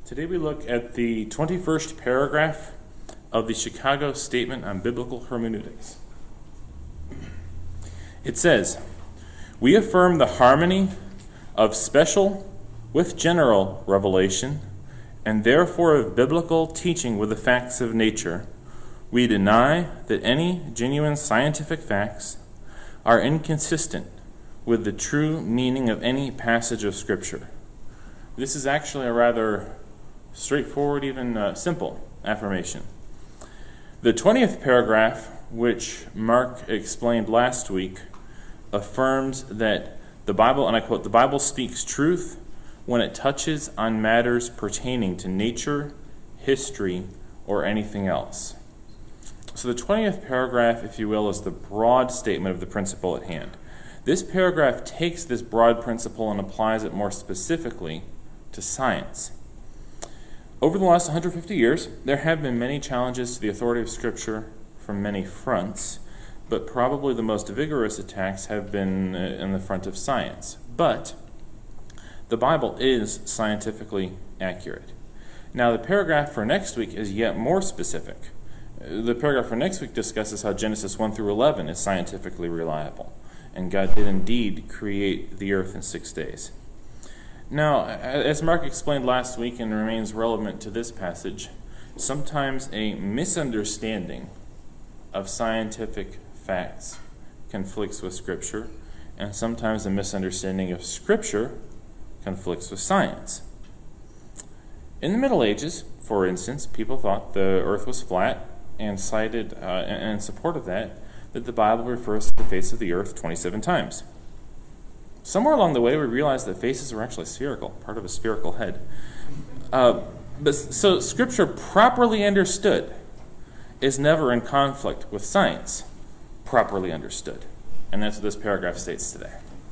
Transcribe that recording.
Today we look at the 21st paragraph of the Chicago Statement on Biblical Hermeneutics. It says, "We affirm the harmony of special with general revelation, and therefore of biblical teaching with the facts of nature. We deny that any genuine scientific facts are inconsistent with the true meaning of any passage of Scripture." This is actually a rather straightforward, even simple affirmation. The 20th paragraph, which Mark explained last week, affirms that the Bible, and I quote, "The Bible speaks truth when it touches on matters pertaining to nature, history, or anything else." So the 20th paragraph, if you will, is the broad statement of the principle at hand. This paragraph takes this broad principle and applies it more specifically to science. Over the last 150 years, there have been many challenges to the authority of Scripture from many fronts, but probably the most vigorous attacks have been in the front of science. But the Bible is scientifically accurate. Now, the paragraph for next week is yet more specific. The paragraph for next week discusses how Genesis 1 through 11 is scientifically reliable, and God did indeed create the earth in 6 days. Now, as Mark explained last week and remains relevant to this passage, sometimes a misunderstanding of scientific facts conflicts with Scripture, and sometimes a misunderstanding of Scripture conflicts with science. In the Middle Ages, for instance, people thought the earth was flat and cited, in support of that the Bible refers to the face of the earth 27 times. Somewhere along the way, we realized that faces were actually spherical, part of a spherical head. So Scripture, properly understood, is never in conflict with science, properly understood. And that's what this paragraph states today.